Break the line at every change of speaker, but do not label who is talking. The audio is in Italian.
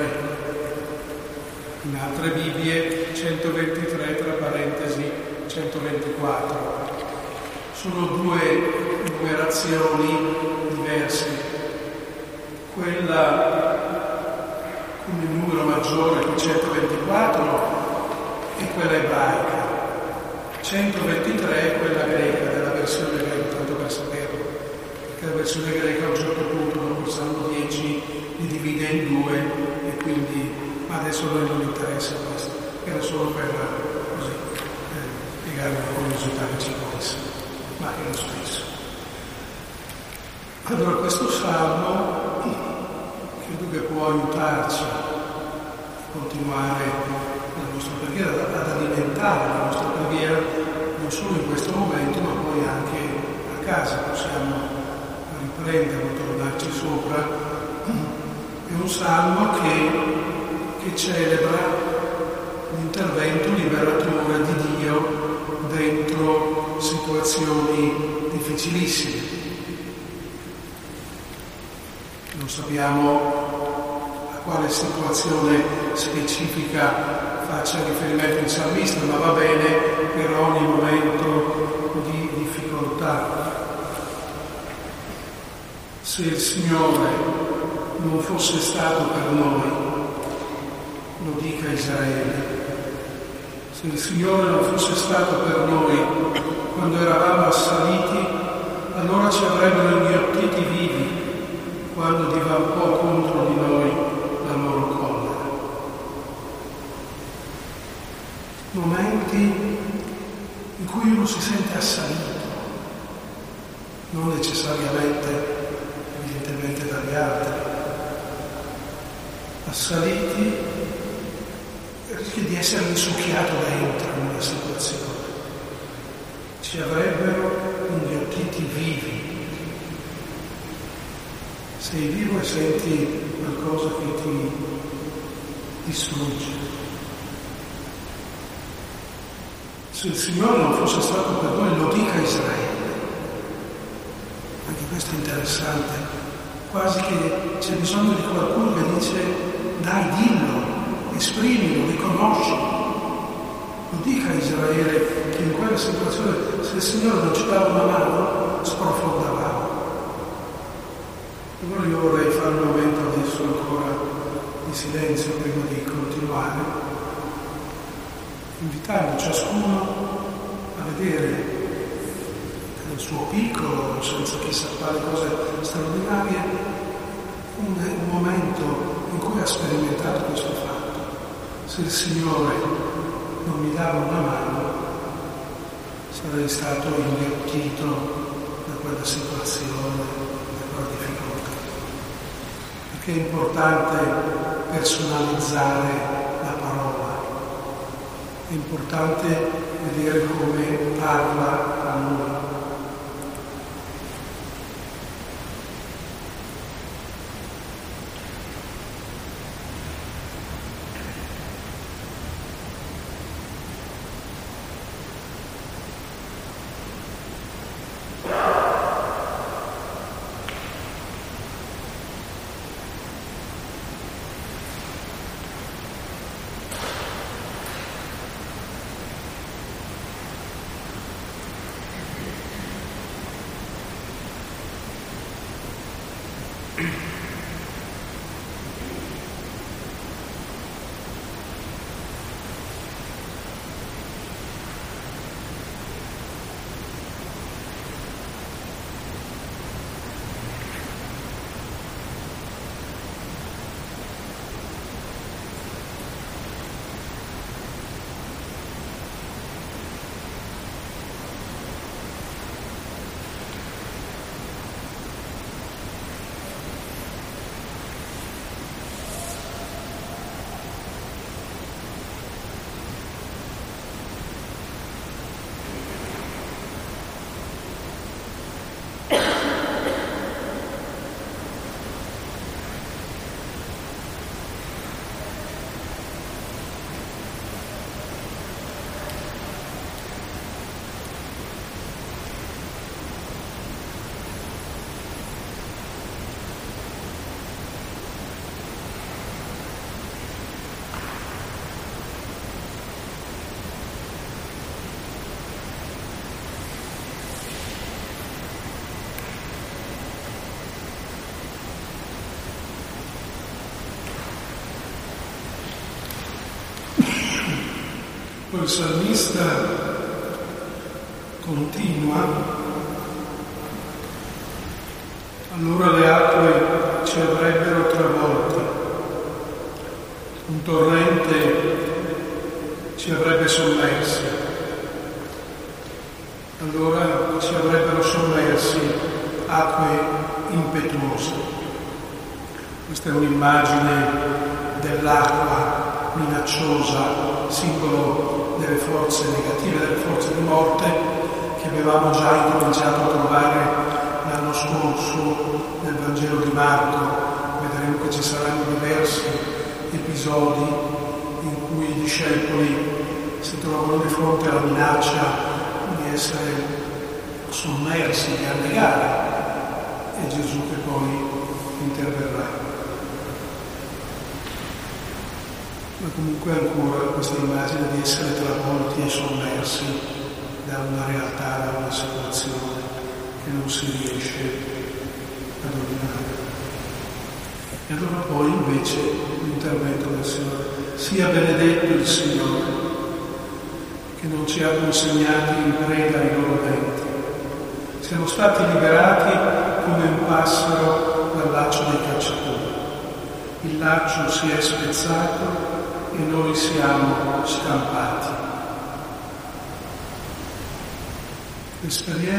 In altre Bibbie 123 tra parentesi 124. Sono due numerazioni diverse. Quella con il numero maggiore, il 124, è quella ebraica. 123 è quella greca, della versione greca, tanto per saperlo. Perché la versione greca a un certo punto, dopo il Salmo 10, li divide in due e quindi, ma adesso a noi non interessa questo, era solo per così spiegare una curiosità che ci può essere, ma è lo stesso. Allora questo Salmo credo che può aiutarci a continuare la nostra preghiera, ad alimentare la nostra preghiera non solo in questo momento ma poi anche a casa, possiamo riprenderlo, tornarci sopra. È un salmo che celebra l'intervento liberatore di Dio dentro situazioni difficilissime. Non sappiamo a quale situazione specifica faccia riferimento il salmista, ma va bene per ogni momento di difficoltà. Se il Signore non fosse stato per noi, lo dica Israele, se il Signore non fosse stato per noi quando eravamo assaliti, allora ci avrebbero inghiottiti vivi quando divampò contro di noi la loro collera. Momenti in cui uno si sente assalito, non necessariamente evidentemente dagli altri, assaliti, rischia di essere risucchiato dentro in una situazione. Ci avrebbero inghiottiti vivi. Sei vivo e senti qualcosa che ti distrugge. Se il Signore non fosse stato per noi, lo dica Israele. Anche questo è interessante, quasi che c'è bisogno di qualcuno che dice dai, dillo, esprimilo, riconoscilo. Lo dica Israele che in quella situazione, se il Signore non ci dava una mano, sprofondavamo. Allora io vorrei fare un momento adesso ancora di silenzio prima di continuare, invitando ciascuno a vedere nel suo piccolo, senza chissà quali cose straordinarie, un momento in cui ha sperimentato questo fatto. Se il Signore non mi dava una mano, sarei stato inghiottito da quella situazione, da quella difficoltà. Perché è importante personalizzare la parola, è importante vedere come parla a noi. Poi il salmista continua: allora le acque ci avrebbero travolti, un torrente ci avrebbe sommersi, allora ci avrebbero sommersi acque impetuose. Questa è un'immagine dell'acqua minacciosa, simbolo delle forze negative, delle forze di morte che avevamo già incominciato a trovare l'anno scorso nel Vangelo di Marco. Vedremo che ci saranno diversi episodi in cui i discepoli si trovano di fronte alla minaccia di essere sommersi, di annegare, e Gesù che poi interverrà. Ma comunque ancora questa immagine di essere travolti e sommersi da una realtà, da una situazione che non si riesce a dominare. E allora poi invece l'intervento del Signore: sia benedetto il Signore, che non ci ha consegnati in preda ai loro denti. Siamo stati liberati come un passero dal laccio dei cacciatori. Il laccio si è spezzato e noi siamo scampati. L'esperienza